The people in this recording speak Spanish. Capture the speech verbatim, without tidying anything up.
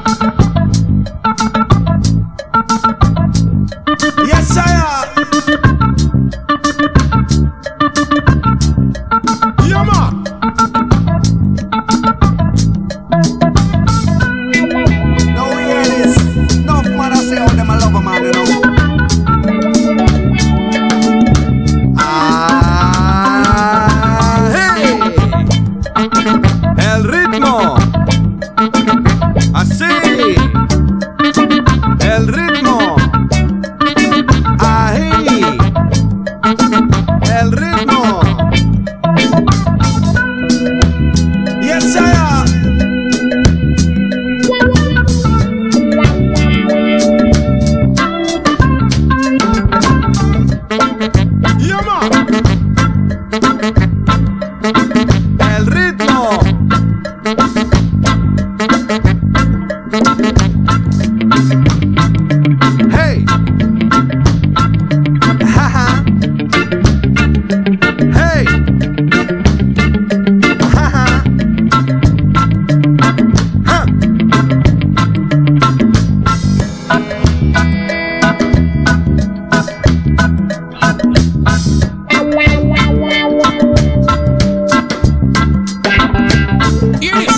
Yes, sir. Yeah, man. Now we hear this. Enough man I say all them I love a man, you know. Ah, hey. El ritmo. Así. El ritmo. Ahí. El ritmo. Yes, sir. Yeah, man. El ritmo. Hey. Jaja. Hey. Jaja. Huh. Yeah.